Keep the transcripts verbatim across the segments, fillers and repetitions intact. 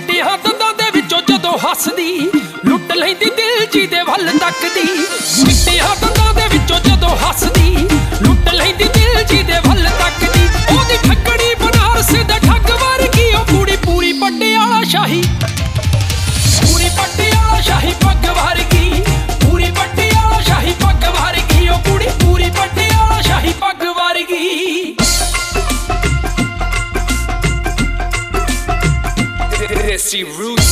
चिट्टियां दंदां दे विचों जदों हसदी लुट लैंदी दिल जी दे वल तकदी। चिट्टियां दंदां दे विचों जदों हसदी लुट लैंदी दिल जी दे वल तकदी। ओदी ठगड़ी बनारस दे ठग वर्गी ओ कुड़ी पूरी पटियाला शाही, पूरी पटियाला शाही पग वर्गी, पूरी पटियाला शाही पग वर्गी ओ कुड़ी पूरी पटियाला शाही पग वर्गी। Desi Roots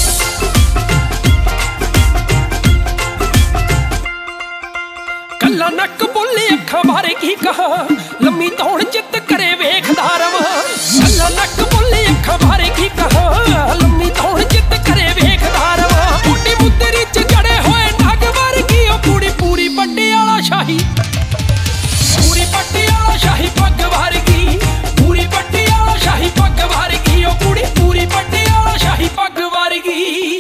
कल्ला नक बोले अखा बारे की कहा लम्मी तौण चित करे वेखदा रवां। कल्ला नक बोले अखा बारे की कहा लम्मी तौण चित करे वेखदा रवां। मुंडी मुंदरी च जड़े होए नग वर्गी ओ कुड़ी पूरी पटियाला शाही, पूरी पटियाला शाही पग वर्गी, पूरी पटियाला शाही पग वर्गी ओ कुड़ी पूरी पटियाला शाही पग वर्गी।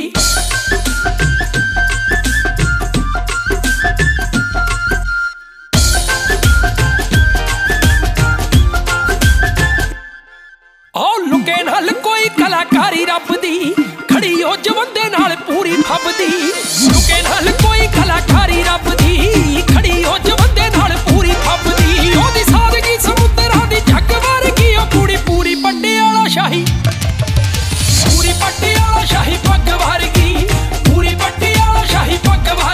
लुके नाल कोई कलाकारी रब दी खड़ी हो जवंदे नाल पूरी फबदी। लुके नाल कोई कलाकारी रब दी खड़ी हो जवंदे नाल पूरी फबदी। ओदी सादगी समुद्रां दी जग वर्गी ओ कुड़ी पूरी पटियाला शाही, पूरी पटियाला शाही पग वर्गी, पूरी पटियाला शाही पग वर्गी।